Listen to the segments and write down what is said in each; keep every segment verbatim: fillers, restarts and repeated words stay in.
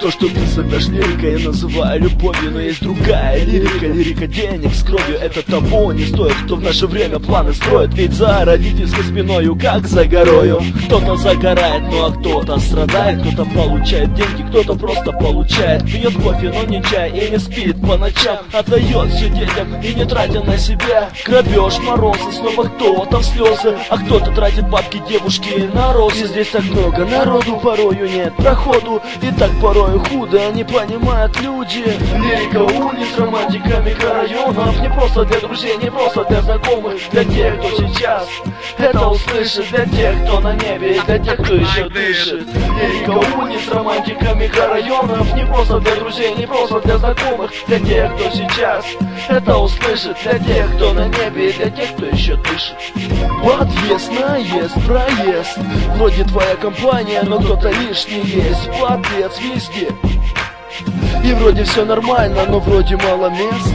То, что ты зовешь лирикой, я называю любовью. Но есть другая лирика, лирика денег с кровью. Это того не стоит, кто в наше время планы строит. Ведь за родительской спиною, как за горою, кто-то загорает, ну а кто-то страдает. Кто-то получает деньги, кто-то просто получает. Пьет кофе, но не чай, и не спит по ночам. Отдает все детям и не тратя на себя. Грабеж, морозы, снова кто-то в слезы, а кто-то тратит бабки девушки на розы. Здесь так много народу, порою нет проходу, и так порою худо не понимают люди. Лирика улиц, романтика микрорайонов. Не просто для друзей, не просто для знакомых. Для тех, кто сейчас это услышит. Для тех, кто на небе, и для тех, кто еще дышит. Лирика улиц, романтика микрорайонов. Не просто для друзей, не просто для знакомых. Для тех, кто сейчас это услышит. Для тех, кто на небе, и для тех, кто еще дышит. Подъезд, наезд, проезд. Вроде твоя компания, но кто-то лишний есть. Подлец везде. И вроде все нормально, но вроде мало мест.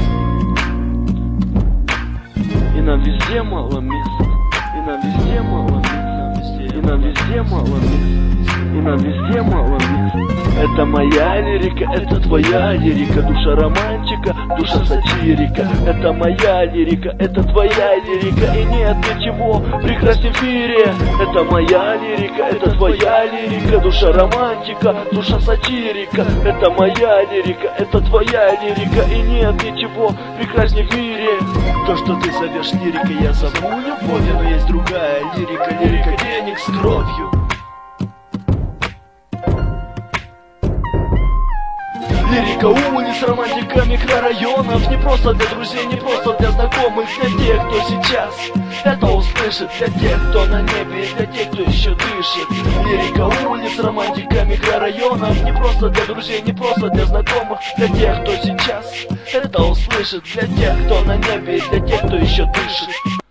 И нам везде мало мест. И нам везде мало мест. И нам везде мало мест. И нам везде мало мест. Это моя лирика, это твоя лирика. Душа романтика, душа сатирика. Это моя лирика, это твоя лирика. И нет ничего прекрасней в мире. Это моя лирика, это твоя лирика. Душа романтика, душа сатирика. Это моя лирика, это твоя лирика. И нет ничего прекрасней в мире. То, что ты зовешь лирикой, я зову любовью. Но есть другая лирика, лирика денег с кровью. Лирика улиц, романтика микрорайонов. Не просто для друзей, не просто для знакомых. Для тех, кто сейчас это услышит. Для тех, кто на небе, и для тех, кто еще дышит. Лирика улиц, романтика микрорайонов. Не просто для друзей, не просто для знакомых. Для тех, кто сейчас это услышит. Для тех, кто на небе, и для тех, кто еще дышит.